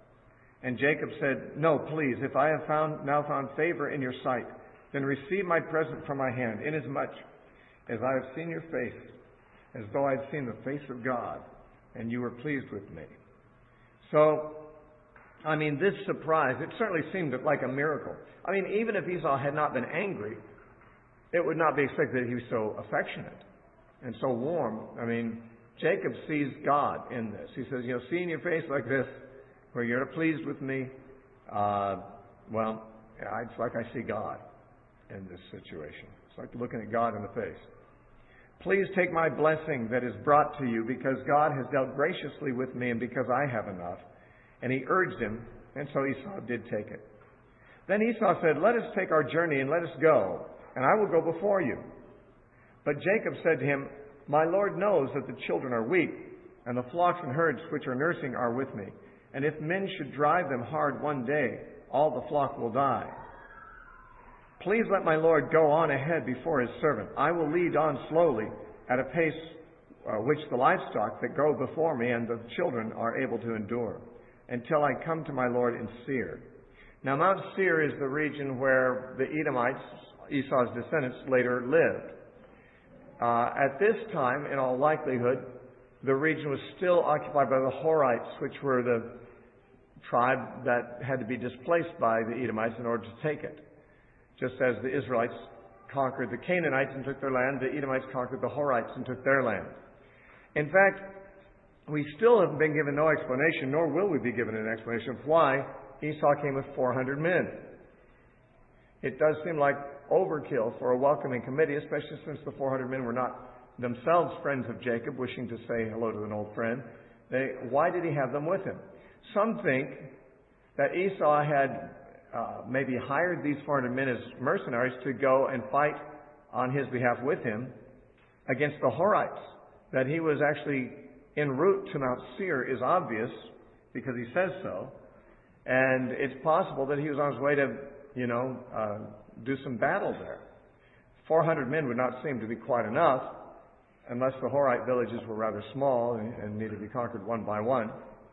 And Jacob said, "No, please, if I have found now found favor in your sight, then receive my present from my hand, inasmuch as I have seen your face, as though I had seen the face of God, and you were pleased with me." So, I mean, this surprise, it certainly seemed like a miracle. I mean, even if Esau had not been angry, it would not be expected that he was so affectionate and so warm. I mean, Jacob sees God in this. He says, you know, seeing your face like this, where you're pleased with me, uh, well, it's like I see God in this situation. It's like looking at God in the face. "Please take my blessing that is brought to you, because God has dealt graciously with me and because I have enough." And he urged him, and so Esau did take it. Then Esau said, "Let us take our journey and let us go, and I will go before you." But Jacob said to him, "My Lord knows that the children are weak, and the flocks and herds which are nursing are with me. And if men should drive them hard one day, all the flock will die. Please let my Lord go on ahead before his servant. I will lead on slowly at a pace uh, which the livestock that go before me and the children are able to endure, until I come to my Lord in Seir." Now Mount Seir is the region where the Edomites, Esau's descendants, later lived. Uh, at this time, in all likelihood, the region was still occupied by the Horites, which were the tribe that had to be displaced by the Edomites in order to take it. Just as the Israelites conquered the Canaanites and took their land, the Edomites conquered the Horites and took their land. In fact, we still haven't been given no explanation, nor will we be given an explanation of why Esau came with four hundred men. It does seem like overkill for a welcoming committee, especially since the four hundred men were not themselves friends of Jacob, wishing to say hello to an old friend. They, why did he have them with him? Some think that Esau had uh, maybe hired these four hundred men as mercenaries to go and fight on his behalf with him against the Horites. That he was actually en route to Mount Seir is obvious, because he says so. And it's possible that he was on his way to, you know, uh, do some battle there. four hundred men would not seem to be quite enough, unless the Horite villages were rather small and, and needed to be conquered one by one.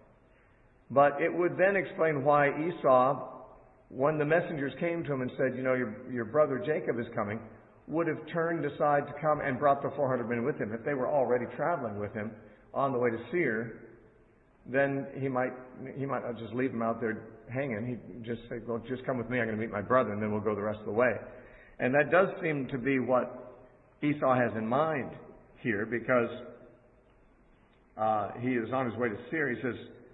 But it would then explain why Esau, when the messengers came to him and said, you know, your, your brother Jacob is coming, would have turned aside to come and brought the four hundred men with him. If they were already traveling with him on the way to Seir, then he might he might not just leave them out there hanging. He'd just say, well, just come with me. I'm going to meet my brother, and then we'll go the rest of the way. And that does seem to be what Esau has in mind here, because uh, he is on his way to Seir. He says,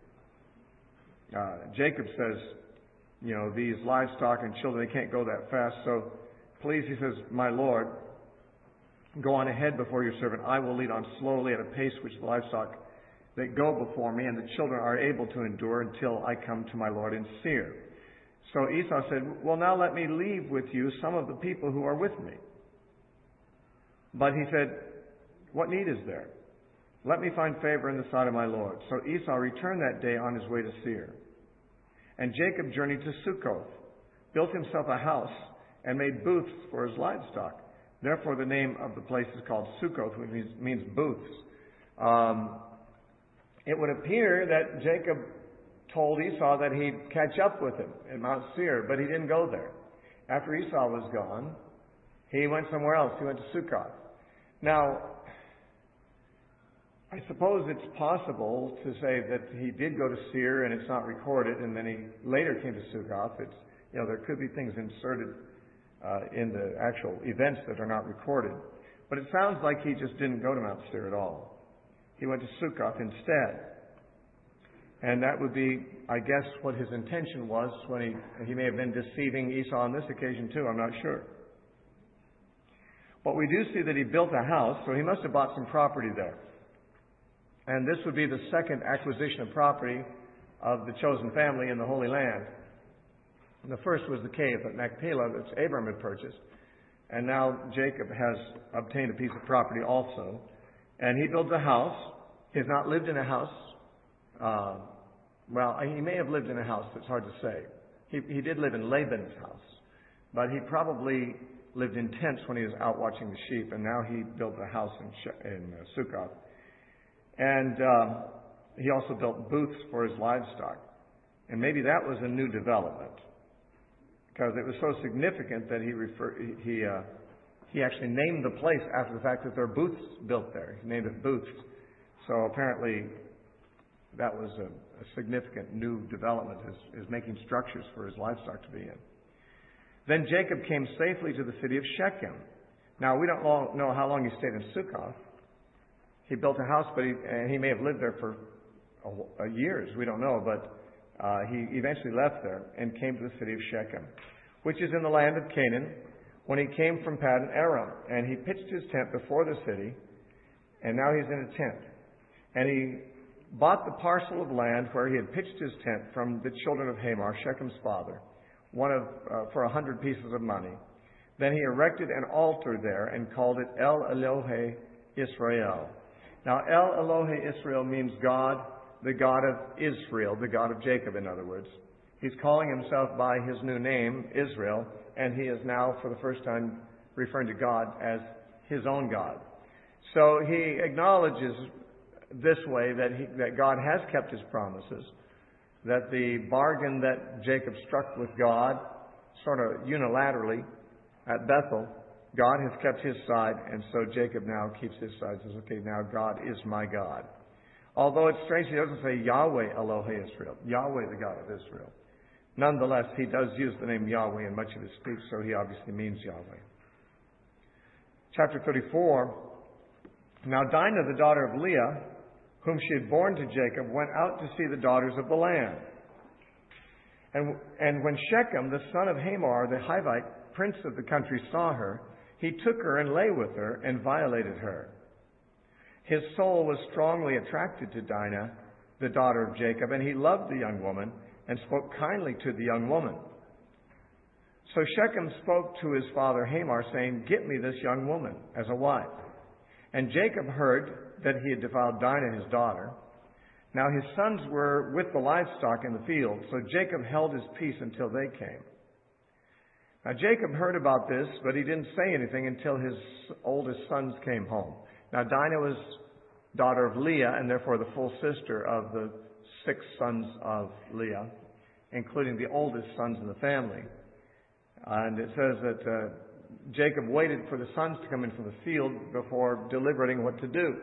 uh, Jacob says, you know, these livestock and children, they can't go that fast. So please, he says, my Lord, go on ahead before your servant. I will lead on slowly at a pace which the livestock that go before me, and the children are able to endure until I come to my Lord in Seir. So Esau said, well, now let me leave with you some of the people who are with me. But he said, what need is there? Let me find favor in the sight of my Lord. So Esau returned that day on his way to Seir. And Jacob journeyed to Succoth, built himself a house, and made booths for his livestock. Therefore the name of the place is called Succoth, which means, means booths. Um, it would appear that Jacob told Esau that he'd catch up with him at Mount Seir, but he didn't go there. After Esau was gone, he went somewhere else. He went to Succoth. Now, I suppose it's possible to say that he did go to Seir and it's not recorded, and then he later came to Succoth. It's, you know, there could be things inserted uh, in the actual events that are not recorded. But it sounds like he just didn't go to Mount Seir at all. He went to Succoth instead. And that would be, I guess, what his intention was when he, he may have been deceiving Esau on this occasion too. I'm not sure. But we do see that he built a house, so he must have bought some property there. And this would be the second acquisition of property of the chosen family in the Holy Land. And the first was the cave at Machpelah that Abram had purchased. And now Jacob has obtained a piece of property also. And he builds a house. He has not lived in a house. Uh, well, he may have lived in a house. It's hard to say. He, he did live in Laban's house. But he probably lived in tents when he was out watching the sheep. And now he built a house in, in uh, Succoth. And uh, he also built booths for his livestock. And maybe that was a new development, because it was so significant that he refer, he uh, he actually named the place after the fact that there are booths built there. He named it Booths. So apparently that was a, a significant new development, is, is making structures for his livestock to be in. Then Jacob came safely to the city of Shechem. Now, we don't know how long he stayed in Succoth. He built a house, but he, and he may have lived there for a, a years. We don't know, but uh, he eventually left there and came to the city of Shechem, which is in the land of Canaan, when he came from Paddan Aram. And he pitched his tent before the city, and now he's in a tent. And he bought the parcel of land where he had pitched his tent from the children of Hamor, Shechem's father, one of uh, for a hundred pieces of money. Then he erected an altar there and called it El Elohe Israel. Now, El Elohe Israel means God, the God of Israel, the God of Jacob, in other words. He's calling himself by his new name, Israel, and he is now, for the first time, referring to God as his own God. So he acknowledges this way that, he, that God has kept his promises, that the bargain that Jacob struck with God, sort of unilaterally at Bethel, God has kept his side, and so Jacob now keeps his side. Says, okay, now God is my God. Although it's strange, he doesn't say Yahweh Elohe Israel, Yahweh the God of Israel. Nonetheless, he does use the name Yahweh in much of his speech, so he obviously means Yahweh. Chapter thirty-four. Now Dinah, the daughter of Leah, whom she had borne to Jacob, went out to see the daughters of the land. And, and when Shechem, the son of Hamor, the Hivite, prince of the country, saw her, he took her and lay with her and violated her. His soul was strongly attracted to Dinah, the daughter of Jacob, and he loved the young woman and spoke kindly to the young woman. So Shechem spoke to his father Hamor, saying, "Get me this young woman as a wife." And Jacob heard that he had defiled Dinah, his daughter. Now his sons were with the livestock in the field, so Jacob held his peace until they came. Now Jacob heard about this, but he didn't say anything until his oldest sons came home. Now Dinah was daughter of Leah, and therefore the full sister of the six sons of Leah, including the oldest sons in the family. And it says that uh, Jacob waited for the sons to come in from the field before deliberating what to do.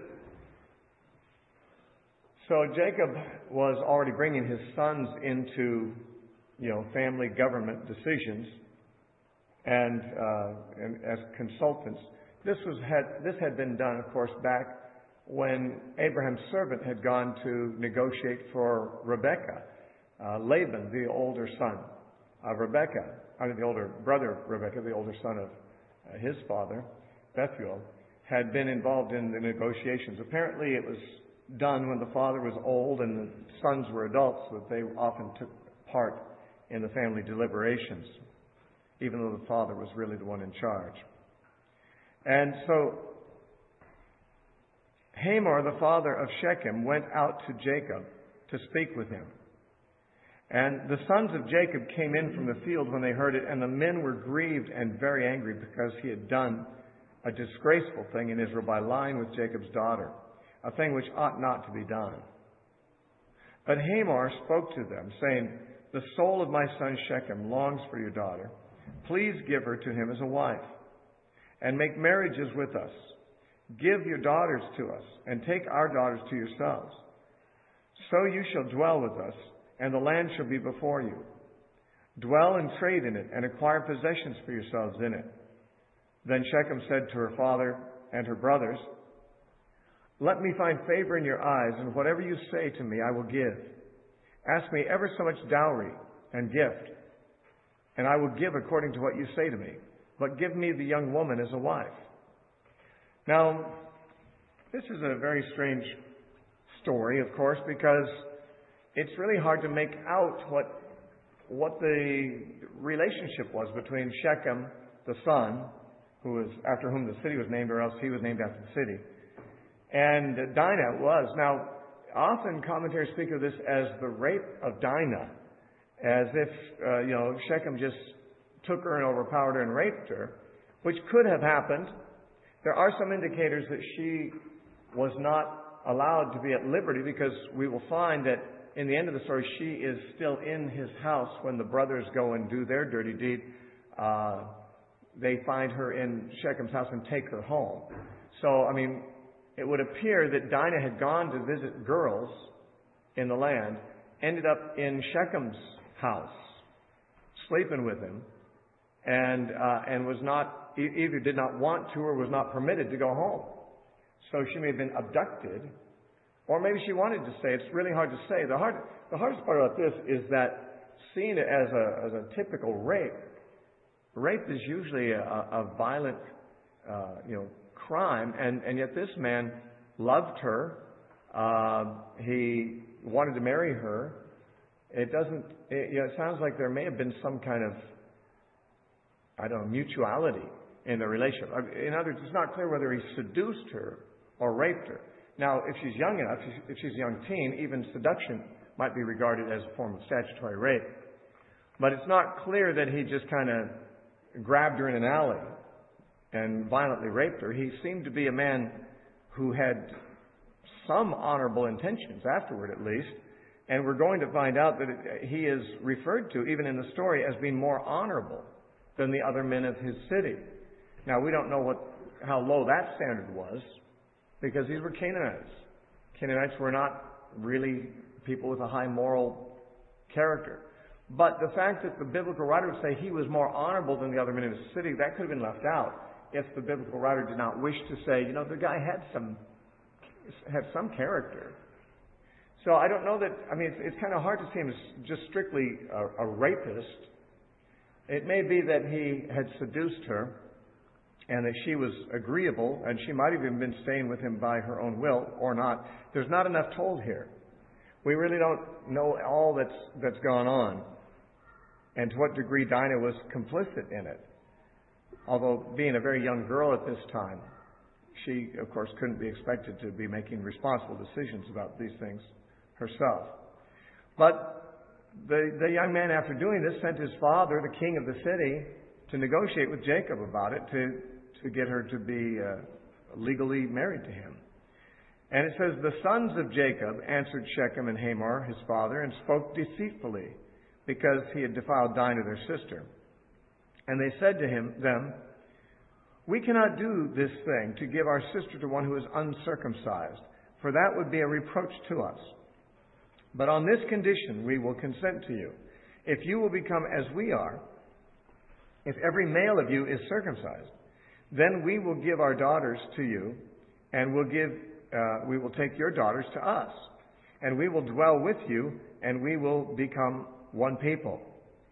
So Jacob was already bringing his sons into, you know, family government decisions and, uh, and as consultants. This was had this had been done, of course, back when Abraham's servant had gone to negotiate for Rebekah. Uh, Laban, the older son of Rebekah, I mean the older brother of Rebekah, the older son of uh, his father, Bethuel, had been involved in the negotiations. Apparently, it was done when the father was old and the sons were adults, that they often took part in the family deliberations, even though the father was really the one in charge. And so Hamor, the father of Shechem, went out to Jacob to speak with him. And the sons of Jacob came in from the field when they heard it, and the men were grieved and very angry because he had done a disgraceful thing in Israel by lying with Jacob's daughter, a thing which ought not to be done. But Hamor spoke to them, saying, "The soul of my son Shechem longs for your daughter. Please give her to him as a wife, and make marriages with us. Give your daughters to us, and take our daughters to yourselves. So you shall dwell with us, and the land shall be before you. Dwell and trade in it, and acquire possessions for yourselves in it." Then Shechem said to her father and her brothers, "Let me find favor in your eyes, and whatever you say to me I will give. Ask me ever so much dowry and gift, and I will give according to what you say to me. But give me the young woman as a wife." Now, this is a very strange story, of course, because it's really hard to make out what what the relationship was between Shechem, the son, who was after whom the city was named, or else he was named after the city, and Dinah was. Now, often commentators speak of this as the rape of Dinah, as if uh, you know Shechem just took her and overpowered her and raped her, which could have happened. There are some indicators that she was not allowed to be at liberty, because we will find that in the end of the story, she is still in his house when the brothers go and do their dirty deed. Uh, they find her in Shechem's house and take her home. So, I mean, it would appear that Dinah had gone to visit girls in the land, ended up in Shechem's house, sleeping with him, and uh, and was not, either did not want to or was not permitted to go home. So she may have been abducted, or maybe she wanted to stay. It's really hard to say. The hard, the hardest part about this is that seeing it as a as a typical rape, rape is usually a, a violent, uh, you know, crime, and, and yet this man loved her. Uh, he wanted to marry her. It doesn't. It, you know, it sounds like there may have been some kind of, I don't know, mutuality in the relationship. In other words, it's not clear whether he seduced her or raped her. Now, if she's young enough, if she's a young teen, even seduction might be regarded as a form of statutory rape. But it's not clear that he just kind of grabbed her in an alley and violently raped her. He seemed to be a man who had some honorable intentions afterward, at least. And we're going to find out that he is referred to, even in the story, as being more honorable than the other men of his city. Now, we don't know what how low that standard was, because these were Canaanites. Canaanites were not really people with a high moral character. But the fact that the biblical writer would say he was more honorable than the other men in his city, that could have been left out if the biblical writer did not wish to say, you know, the guy had some had some character. So I don't know that, I mean, it's, it's kind of hard to see him as just strictly a, a rapist. It may be that he had seduced her and that she was agreeable, and she might have even been staying with him by her own will or not. There's not enough told here. We really don't know all that's that's gone on and to what degree Dinah was complicit in it. Although being a very young girl at this time, she, of course, couldn't be expected to be making responsible decisions about these things herself. But the, the young man, after doing this, sent his father, the king of the city, to negotiate with Jacob about it, to, to get her to be uh, legally married to him. And it says, the sons of Jacob answered Shechem and Hamor, his father, and spoke deceitfully, because he had defiled Dinah, their sister. And they said to him, them, we cannot do this thing to give our sister to one who is uncircumcised, for that would be a reproach to us. But on this condition we will consent to you. If you will become as we are, if every male of you is circumcised, then we will give our daughters to you, and we'll give, uh, we will take your daughters to us, and we will dwell with you, and we will become one people.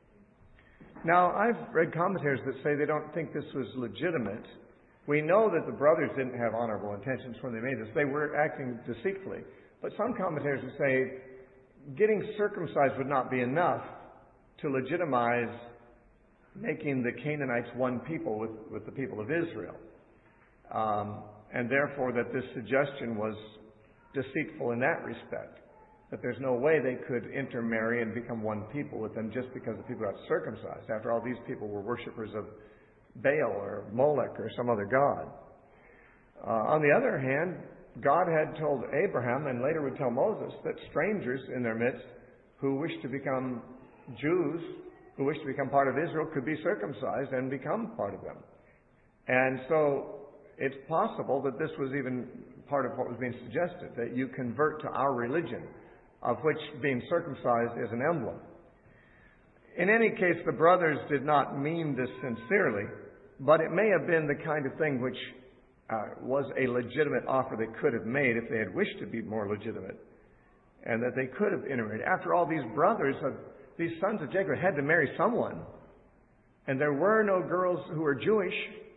Now, I've read commentators that say they don't think this was legitimate. We know that the brothers didn't have honorable intentions when they made this. They were acting deceitfully. But some commentators would say getting circumcised would not be enough to legitimize making the Canaanites one people with, with the people of Israel. Um, and therefore that this suggestion was deceitful in that respect. That there's no way they could intermarry and become one people with them just because the people got circumcised. After all, these people were worshippers of Baal or Molech or some other god. Uh, on the other hand, God had told Abraham and later would tell Moses that strangers in their midst who wished to become Jews, who wished to become part of Israel, could be circumcised and become part of them. And so it's possible that this was even part of what was being suggested, that you convert to our religion, of which being circumcised is an emblem. In any case, the brothers did not mean this sincerely, but it may have been the kind of thing which uh, was a legitimate offer they could have made if they had wished to be more legitimate, and that they could have intermarried. After all, these brothers, of, these sons of Jacob, had to marry someone, and there were no girls who were Jewish,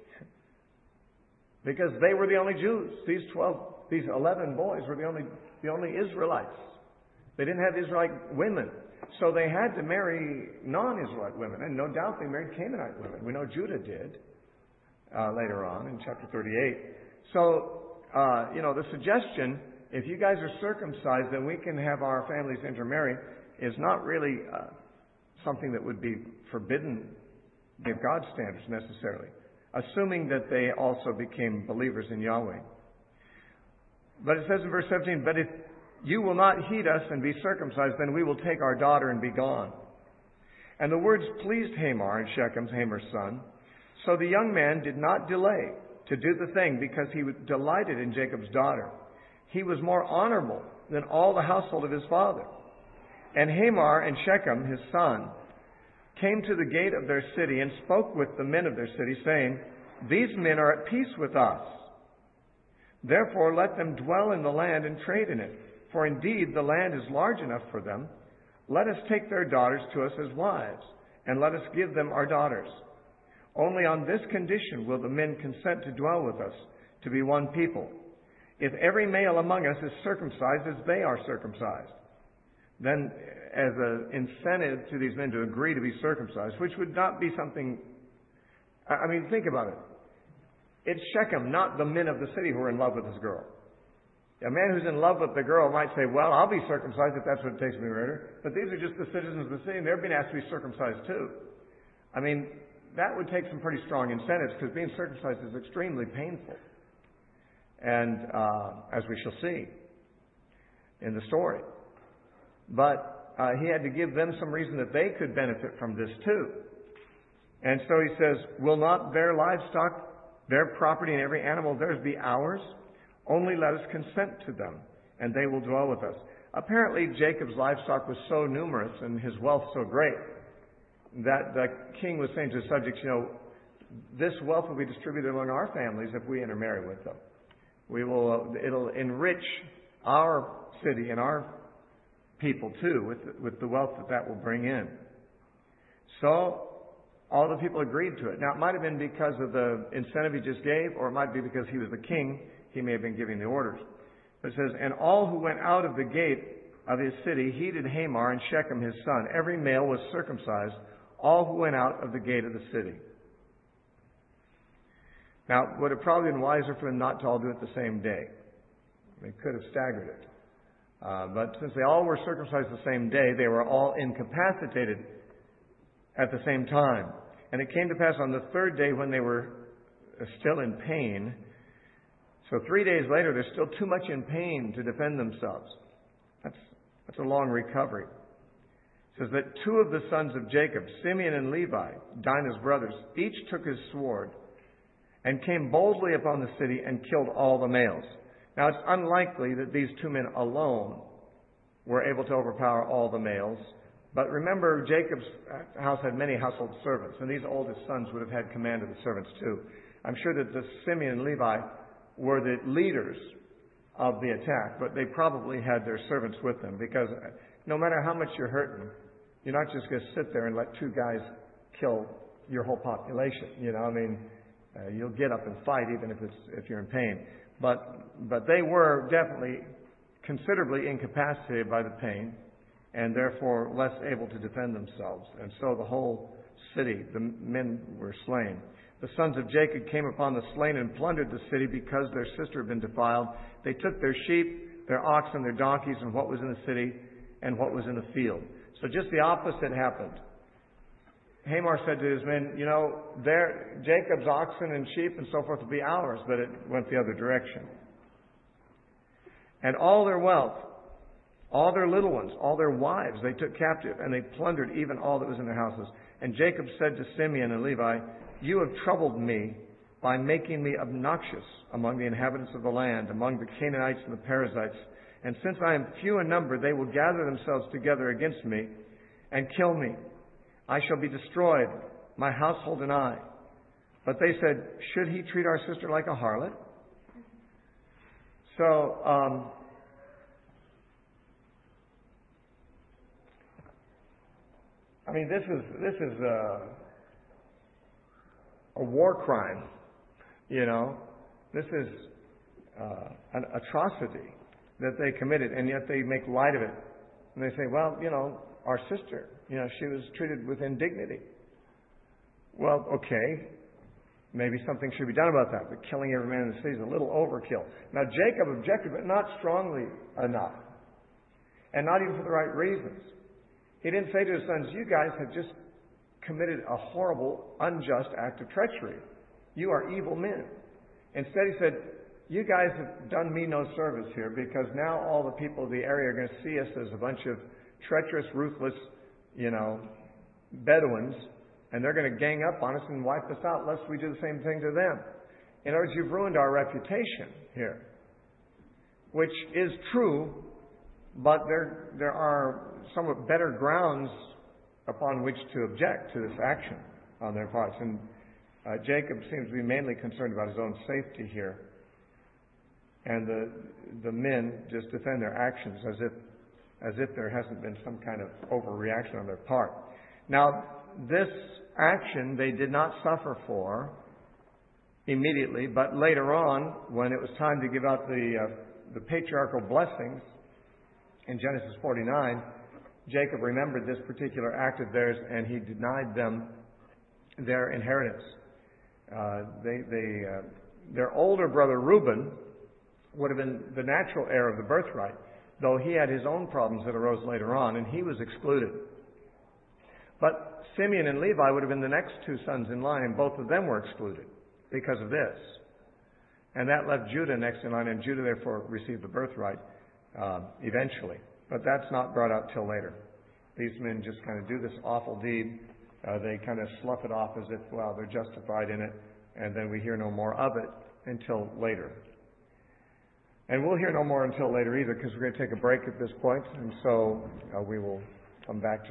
because they were the only Jews. These twelve, these eleven boys were the only, the only Israelites. They didn't have Israelite women. So they had to marry non-Israelite women. And no doubt they married Canaanite women. We know Judah did uh, later on in chapter thirty-eight. So, uh, you know, the suggestion, if you guys are circumcised, then we can have our families intermarry, is not really uh, something that would be forbidden by God's standards necessarily, assuming that they also became believers in Yahweh. But it says in verse seventeen, but if you will not heed us and be circumcised, then we will take our daughter and be gone. And the words pleased Hamor and Shechem's Hamor's son. So the young man did not delay to do the thing because he delighted in Jacob's daughter. He was more honorable than all the household of his father. And Hamor and Shechem, his son, came to the gate of their city and spoke with the men of their city, saying, these men are at peace with us. Therefore let them dwell in the land and trade in it. For indeed the land is large enough for them. Let us take their daughters to us as wives, and let us give them our daughters. Only on this condition will the men consent to dwell with us, to be one people. If every male among us is circumcised as they are circumcised, then as an incentive to these men to agree to be circumcised, which would not be something, I mean, think about it. It's Shechem, not the men of the city who are in love with this girl. A man who's in love with the girl might say, well, I'll be circumcised if that's what it takes me to marry her. But these are just the citizens of the city, and they're being asked to be circumcised too. I mean, that would take some pretty strong incentives, because being circumcised is extremely painful. And uh, as we shall see in the story. But uh, he had to give them some reason that they could benefit from this too. And so he says, will not their livestock, their property, and every animal of theirs be ours? Only let us consent to them, and they will dwell with us. Apparently, Jacob's livestock was so numerous and his wealth so great that the king was saying to his subjects, you know, this wealth will be distributed among our families if we intermarry with them. We will, it'll enrich our city and our people too with the, with the wealth that that will bring in. So all the people agreed to it. Now, it might have been because of the incentive he just gave, or it might be because he was the king. He may have been giving the orders. But it says, and all who went out of the gate of his city heeded Hamor and Shechem his son. Every male was circumcised, all who went out of the gate of the city. Now, would it probably been wiser for them not to all do it the same day? They could have staggered it. Uh, but since they all were circumcised the same day, they were all incapacitated at the same time. And it came to pass on the third day, when they were still in pain. So three days later, they're still too much in pain to defend themselves. That's, that's a long recovery. It says that two of the sons of Jacob, Simeon and Levi, Dinah's brothers, each took his sword and came boldly upon the city and killed all the males. Now, it's unlikely that these two men alone were able to overpower all the males. But remember, Jacob's house had many household servants, and these oldest sons would have had command of the servants too. I'm sure that the Simeon and Levi were the leaders of the attack, but they probably had their servants with them, because no matter how much you're hurting, you're not just going to sit there and let two guys kill your whole population. You know, I mean, uh, you'll get up and fight even if it's if you're in pain. But but they were definitely considerably incapacitated by the pain and therefore less able to defend themselves. And so the whole city, the men were slain. The sons of Jacob came upon the slain and plundered the city because their sister had been defiled. They took their sheep, their oxen, their donkeys, and what was in the city and what was in the field. So just the opposite happened. Hamor said to his men, you know, their, Jacob's oxen and sheep and so forth will be ours, but it went the other direction. And all their wealth, all their little ones, all their wives, they took captive, and they plundered even all that was in their houses. And Jacob said to Simeon and Levi, you have troubled me by making me obnoxious among the inhabitants of the land, among the Canaanites and the Perizzites. And since I am few in number, they will gather themselves together against me and kill me. I shall be destroyed, my household and I. But they said, should he treat our sister like a harlot? So, um, I mean, this is this is a, a war crime, you know. This is uh, an atrocity that they committed, and yet they make light of it. And they say, well, you know, our sister, you know, she was treated with indignity. Well, okay, maybe something should be done about that, but killing every man in the city is a little overkill. Now, Jacob objected, but not strongly enough, and not even for the right reasons. He didn't say to his sons, you guys have just committed a horrible, unjust act of treachery. You are evil men. Instead, he said, you guys have done me no service here, because now all the people of the area are going to see us as a bunch of treacherous, ruthless, you know, Bedouins, and they're going to gang up on us and wipe us out lest we do the same thing to them. In other words, you've ruined our reputation here, which is true, but there there are somewhat better grounds upon which to object to this action on their parts. And uh, Jacob seems to be mainly concerned about his own safety here. And the the men just defend their actions as if as if there hasn't been some kind of overreaction on their part. Now, this action they did not suffer for immediately, but later on, when it was time to give out the uh, the patriarchal blessings in Genesis forty-nine, Jacob remembered this particular act of theirs, and he denied them their inheritance. Uh, they, they, uh, their older brother Reuben would have been the natural heir of the birthright, though he had his own problems that arose later on, and he was excluded. But Simeon and Levi would have been the next two sons in line, and both of them were excluded because of this. And that left Judah next in line, and Judah therefore received the birthright uh, eventually. But that's not brought out till later. These men just kind of do this awful deed. Uh, they kind of slough it off as if, well, they're justified in it, and then we hear no more of it until later. And we'll hear no more until later either, because we're going to take a break at this point, and so uh, we will come back to